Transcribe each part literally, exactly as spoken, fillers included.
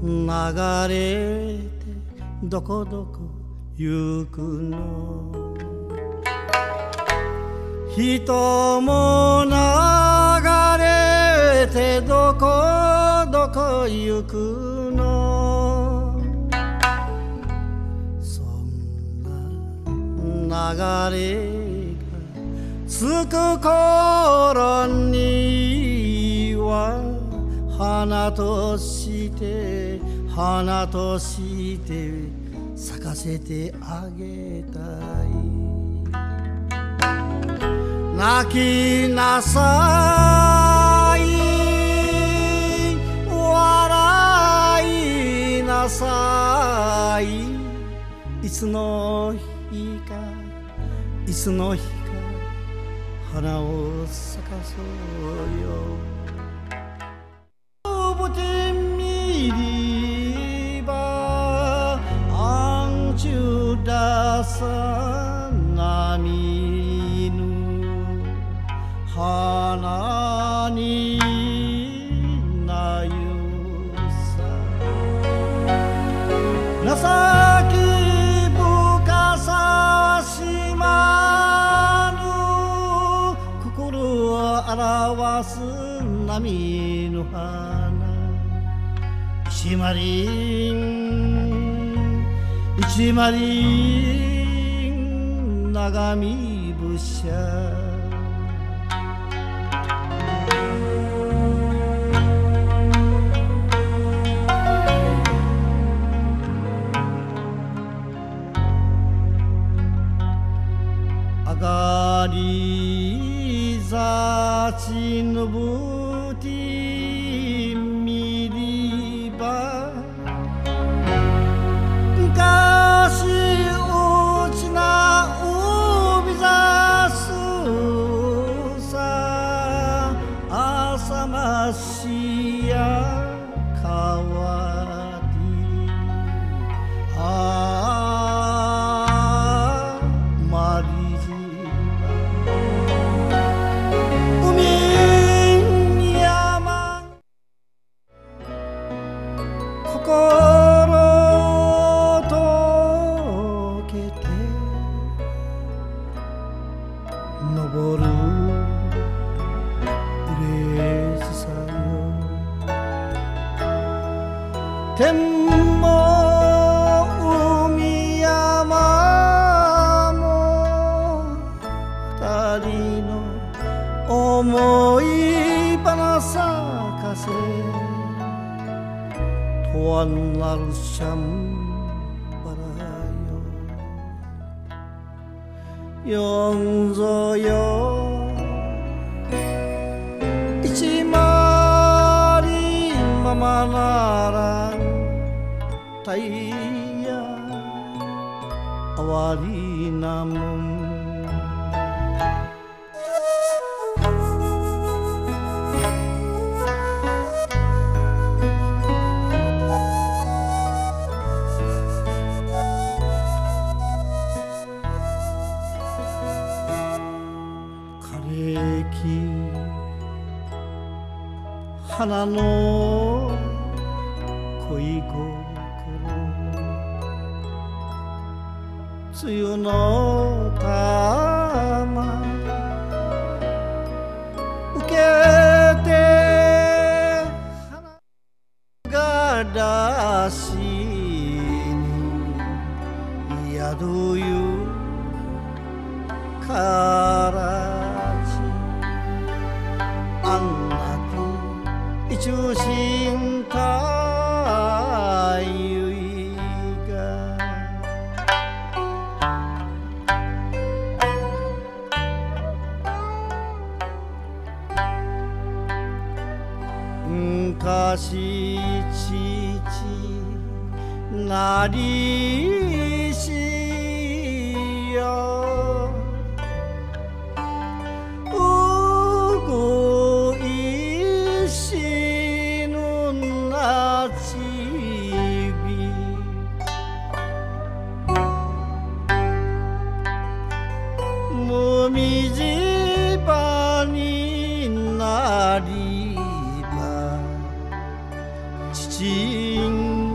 流れてどこどこ行くの人も流れてどこどこ行くのそんな流れがつく頃には花として花として咲かせてあげたい泣きなさい笑いなさいいつの日かいつの日か花を咲かそうよDasa naminu hana ni nayusa nasaki bukasa shimanu kokoro wo arawasu nami no hana ishimarin一マリン長見ぶしゃあがりざちのぶてみりばしやかわりあまりじま海山心溶けて登る天も海山も二人の思い花咲かせとはなるシャンバラよよんぞよ一まりままならたいやあわりなもん枯れ木花の恋心梅雨の玉受けて花がだしに宿ゆからちあんなて一心た昔父なりしようごいしぬなちびもみじばになり父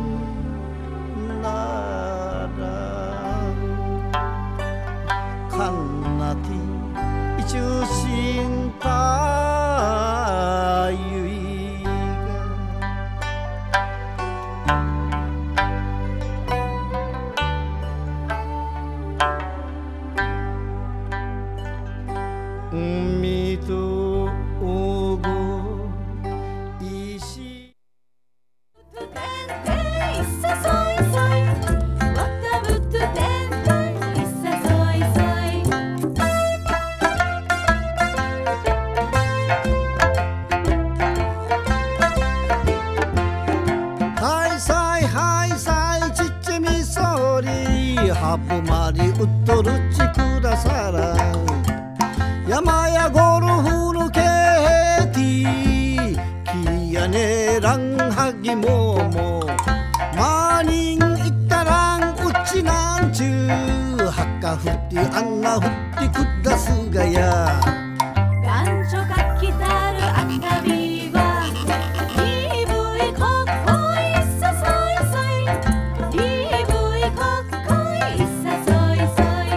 あぶまりうっとるちくださら山やゴルフのケーティーきやねらんはぎももマーニンいったらんうちなんちゅうはっかふってあんなふってくだすがやがんちょかきたるあかびはリブイこっこいさそいそいリブイこっこいさそいそい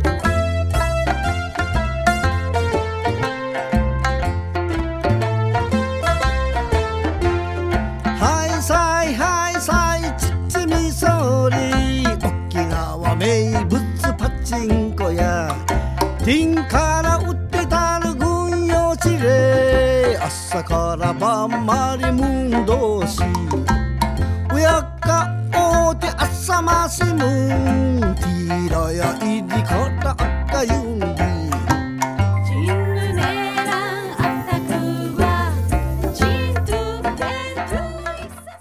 はいさいはいさいちっちみそり沖縄名物パチンコやティンから売ってたる軍用地で朝から晩までムンドし親かおうて朝ましむんティーラやいりから赤ゆんびジンヌネランアタクはジントゥテントゥイサ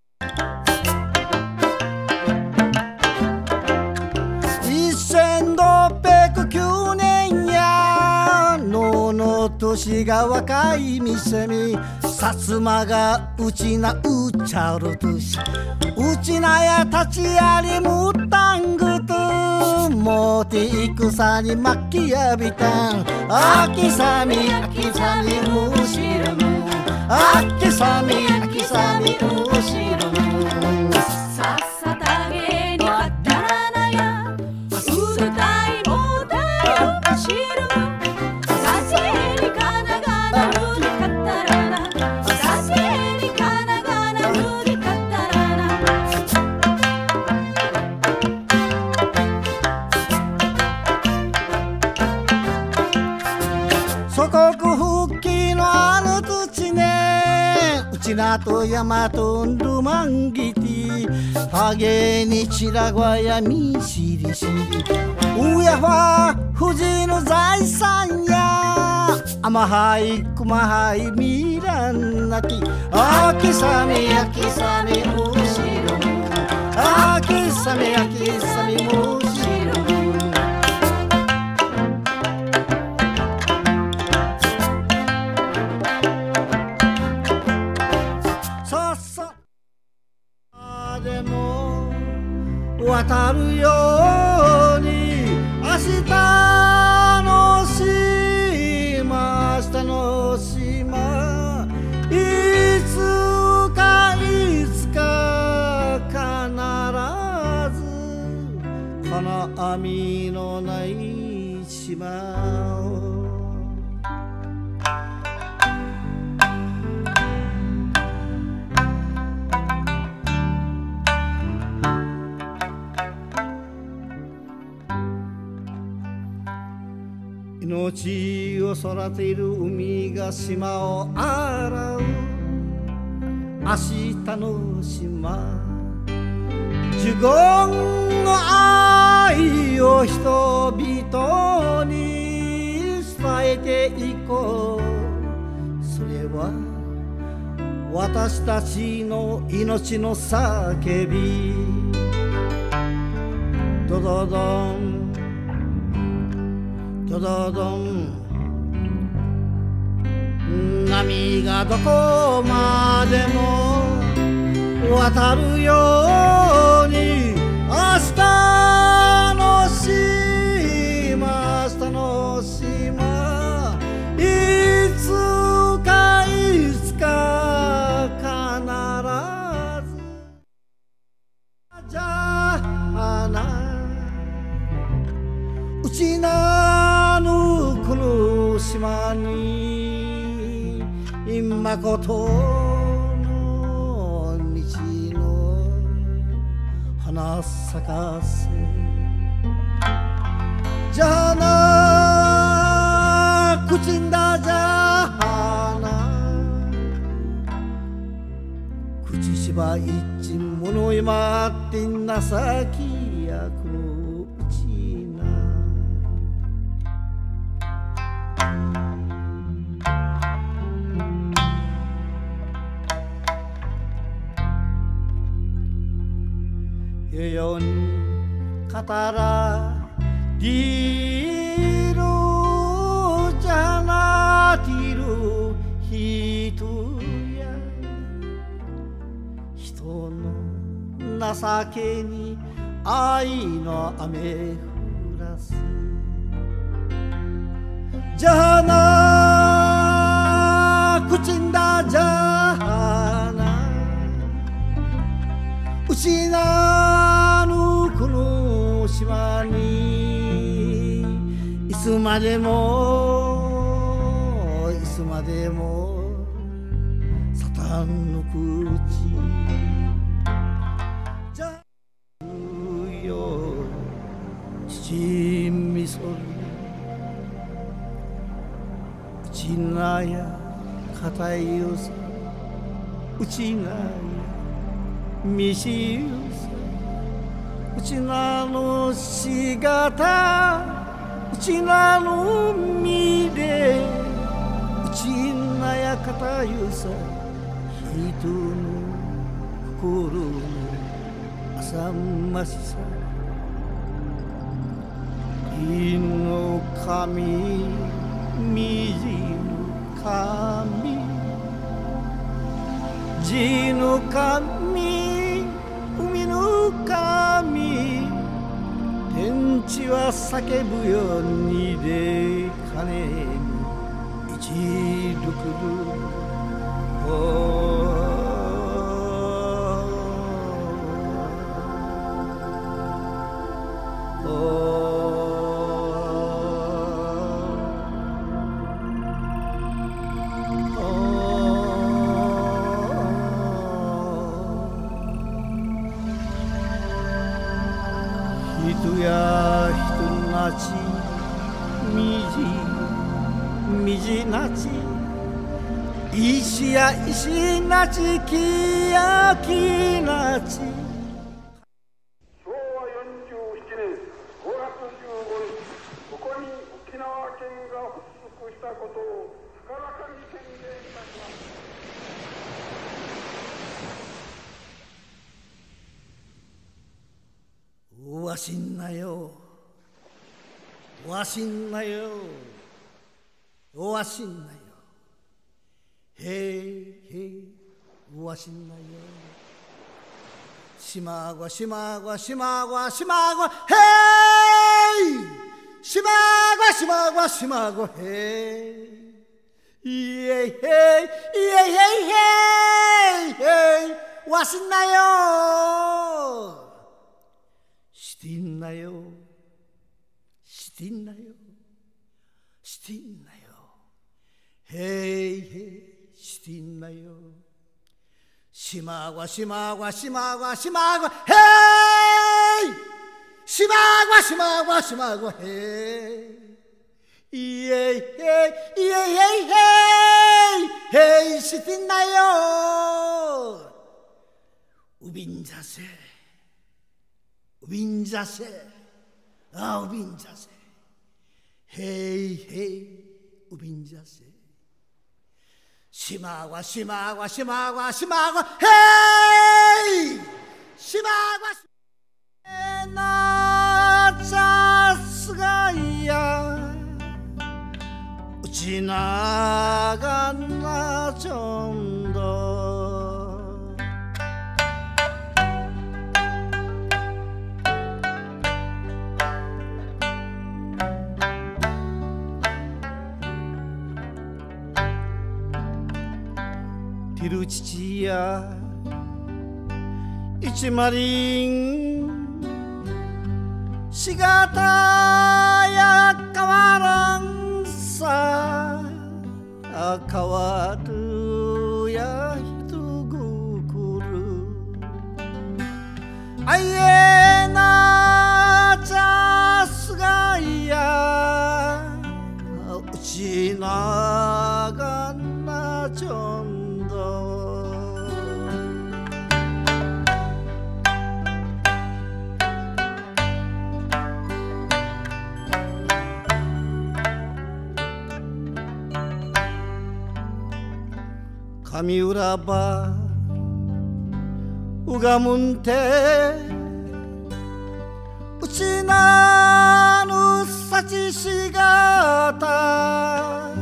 せんろっぴゃくきゅうねんやのの年が若い店に薩摩がうちなうちゃるとしうちなや立ちやりむたんぐともて戦に巻きやびたんあきさみあきさみむしるむあきさみあきさみむしるむさっさたげにはたらなやうるたいもたよしるさせにかながなるにかったらなさせにかながなるにかったらな祖国復帰のある土ねうちなと山とんるまんぎてはげにちらごやみしりしりうやは富士の財産やあまはいくまはいみらんなきあきさみあきさみむしろあきさみあきさみむしろさっさでも渡るように明日の島明日の島いつかいつか必ず金網のない島を命を育てる海が島を洗う明日の島呪言の愛を人々に伝えていこうそれは私たちの命の叫びドドドンドドドン波がどこまでも渡るように明日の島明日の島いつかいつか必ずじゃあなうちなぬこの島にまことの道の花咲かせじゃあな口んだじゃあな口しばいちものいまってんなさきやこのうちな世々に Katara diru jana tiru hitu ya hito no nasake ni ai no ame furasu jana kuchinda jana失うこの島にいつまでもいつまでもサタンの口じゃうよ七味噌うちなや固いよさうちなやみしゆさうちなの姿うちなの身でうちなやかたゆさ人の心の浅ましさ銀の髪水の髪地の髪海の神天地は叫ぶようにで金に一ルクル人や人なちみじみじなち石や石なち木や木なちしょうわよんじゅうななねんごがつじゅうごにちここに沖縄県が発足したことを高らかに宣言いたします。 わしんなよわしんなよわしんなよへいへいわしんなよしまごしまごしまごしまごへいしまごしまごしまごへいいえいへいいえいへいへいわしんなよしてんなよしてんなよしてんなよへいへいしてんなよしまごしまごしまごしまごへいしまごしまごしまごへいいえいへいいえいへいへいしてんなようびんざせうびんざせあうびんざせへいへいうびんざせしまごしまごしまごしまごへいしまごしなちゃすがいやうちながなちょんどティルチチや一マリンしがたや変わらんさ変わるや人心あいえなちゃすがいやうちながなちょん上浦ばうがむんてうち失ぬ幸しがた